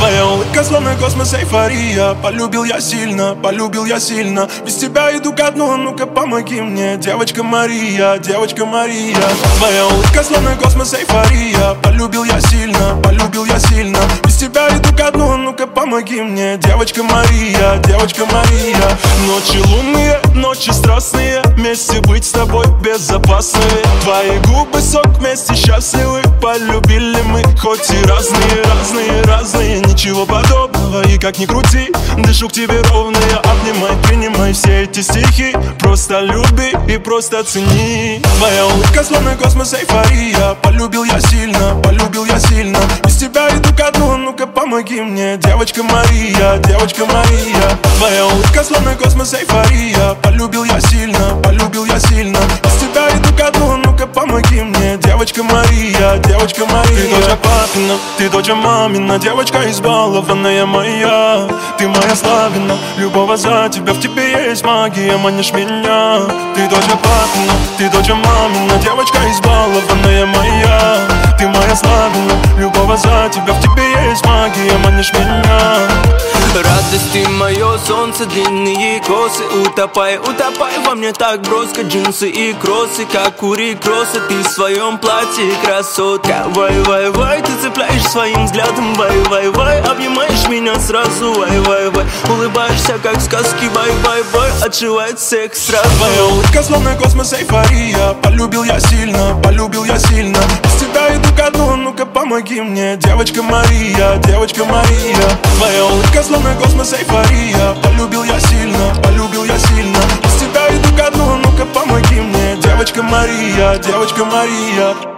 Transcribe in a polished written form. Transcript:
Твоя улыбка словно космос, эйфория. Полюбил я сильно, полюбил я сильно. Без тебя иду ко дну, ну-ка помоги мне, девочка Мария, девочка Мария. Твоя улыбка словно космос, эйфория. Полюбил я сильно, полюбил я сильно. Без тебя иду ко дну, ну-ка помоги мне, девочка Мария, девочка Мария. Ночи лунные, ночи страстные, вместе быть с тобой безопасные. Твои губы сок, вместе счастливы. Полюбили мы, хоть и разные, разные, разные. Ничего подобного, и как ни крути, дышу к тебе ровно. Я обнимай, принимай все эти стихи. Просто люби и просто цени. Твоя улыбка словно космос, эйфория. Полюбил я сильно, полюбил я сильно. Без тебя иду ко дну, ну-ка помоги мне, девочка Мария, девочка Мария. Твоя улыбка словно космос, эйфория. Полюбил я сильно, полюбил я сильно. Без тебя иду ко дну, ну-ка помоги мне, девочка Мария, девочка Мария. Ты дочь папина, ты дочь мамина, девочка избалованная моя. Ты моя славина, любого за тебя, в тебе есть магия, манишь меня. Ты дочь папина, ты дочь мамина, девочка избалованная моя. Ты моя славина, любого за тебя, в тебе есть магия, манишь меня. Радости мое солнце, длинные косы. Утопай, утопай во мне так броско. Джинсы и кроссы, как кури кроссы. Ты в своем платье красотка. Вай, вай, вай, ты цепляешь своим взглядом. Вай, вай, вай, обнимаешь меня сразу. Вай, вай, вай, улыбаешься как в сказке. Вай, вай, вай, отшивает всех сразу. Твоя улыбка словно космос, эйфория. Полюбил я сильно, полюбил я сильно. Без тебя иду ко дну, ну-ка помоги мне, девочка Мария, девочка Мария. Твоя улыбка словно космос, эйфория. Полюбил я сильно, полюбил я сильно. Без тебя иду ко дну, ну-ка помоги мне, девочка Мария, девочка Мария.